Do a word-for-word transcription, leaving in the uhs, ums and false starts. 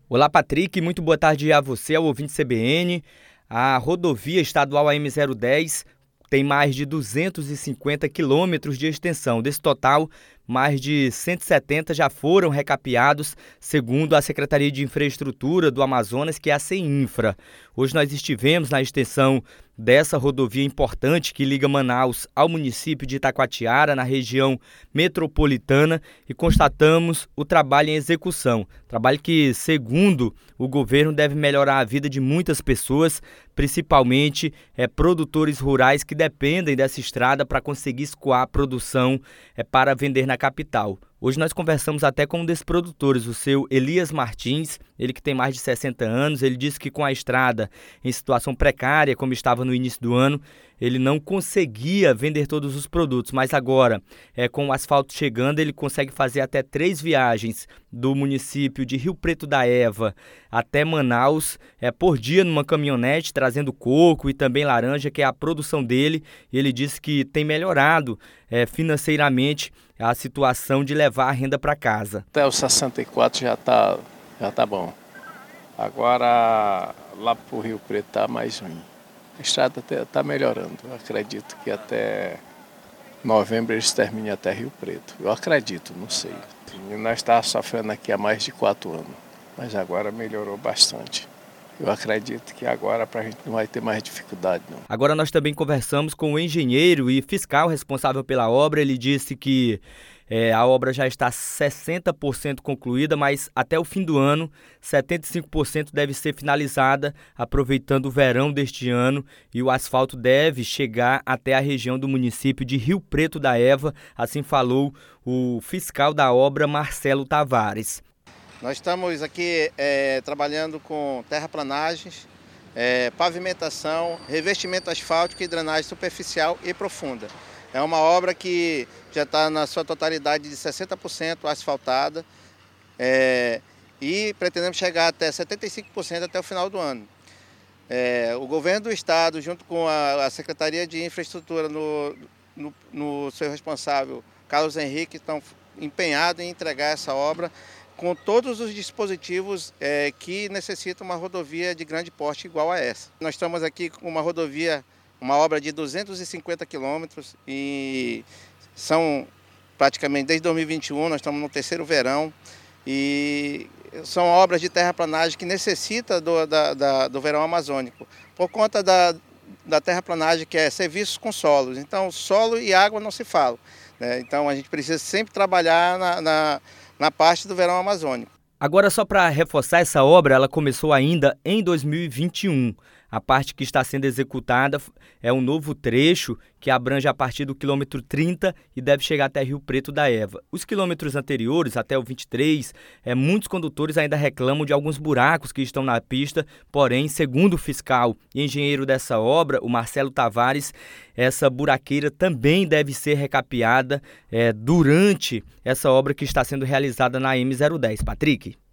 Olá, Patrick, muito boa tarde a você, ao ouvinte C B N. A rodovia estadual A M zero dez tem mais de duzentos e cinquenta quilômetros de extensão. Desse total, mais de cento e setenta já foram recapeados, segundo a Secretaria de Infraestrutura do Amazonas, que é a CEINFRA. Hoje nós estivemos na extensão dessa rodovia importante que liga Manaus ao município de Itacoatiara, na região metropolitana, e constatamos o trabalho em execução. Trabalho que, segundo o governo, deve melhorar a vida de muitas pessoas, principalmente é, produtores rurais que dependem dessa estrada para conseguir escoar a produção é, para vender na capital. Hoje nós conversamos até com um desses produtores, o seu Elias Martins, ele que tem mais de sessenta anos. Ele disse que com a estrada em situação precária, como estava no início do ano, ele não conseguia vender todos os produtos, mas agora, é, com o asfalto chegando, ele consegue fazer até três viagens do município de Rio Preto da Eva até Manaus, é, por dia numa caminhonete, trazendo coco e também laranja, que é a produção dele. Ele disse que tem melhorado é, financeiramente a situação de levar a renda para casa. Até os sessenta e quatro já tá, já tá bom. Agora lá para o Rio Preto tá mais ruim. A estrada está melhorando. Eu acredito que até novembro eles terminem até Rio Preto. Eu acredito, não sei. E nós estávamos sofrendo aqui há mais de quatro anos, mas agora melhorou bastante. Eu acredito que agora para a gente não vai ter mais dificuldade, não. Agora nós também conversamos com o engenheiro e fiscal responsável pela obra. Ele disse que é, a obra já está sessenta por cento concluída, mas até o fim do ano, setenta e cinco por cento deve ser finalizada, aproveitando o verão deste ano, e o asfalto deve chegar até a região do município de Rio Preto da Eva, assim falou o fiscal da obra, Marcelo Tavares. Nós estamos aqui é, trabalhando com terraplanagens, é, pavimentação, revestimento asfáltico e drenagem superficial e profunda. É uma obra que já está na sua totalidade de sessenta por cento asfaltada é, e pretendemos chegar até setenta e cinco por cento até o final do ano. É, o governo do estado, junto com a, a Secretaria de Infraestrutura, no, no, no seu responsável, Carlos Henrique, estão empenhados em entregar essa obra com todos os dispositivos é, que necessitam uma rodovia de grande porte igual a essa. Nós estamos aqui com uma rodovia, uma obra de duzentos e cinquenta quilômetros, e são praticamente desde dois mil e vinte e um, nós estamos no terceiro verão, e são obras de terraplanagem que necessitam do, da, da, do verão amazônico, por conta da, da terraplanagem, que é serviços com solos. Então, solo e água não se falam, né? Então, a gente precisa sempre trabalhar na, na na parte do verão amazônico. Agora, só para reforçar, essa obra ela começou ainda em dois mil e vinte e um. A parte que está sendo executada é um novo trecho que abrange a partir do quilômetro trinta e deve chegar até Rio Preto da Eva. Os quilômetros anteriores, até o vinte e três, é, muitos condutores ainda reclamam de alguns buracos que estão na pista, porém, segundo o fiscal e engenheiro dessa obra, o Marcelo Tavares, essa buraqueira também deve ser recapeada é, durante essa obra que está sendo realizada na A M zero dez. Patrick?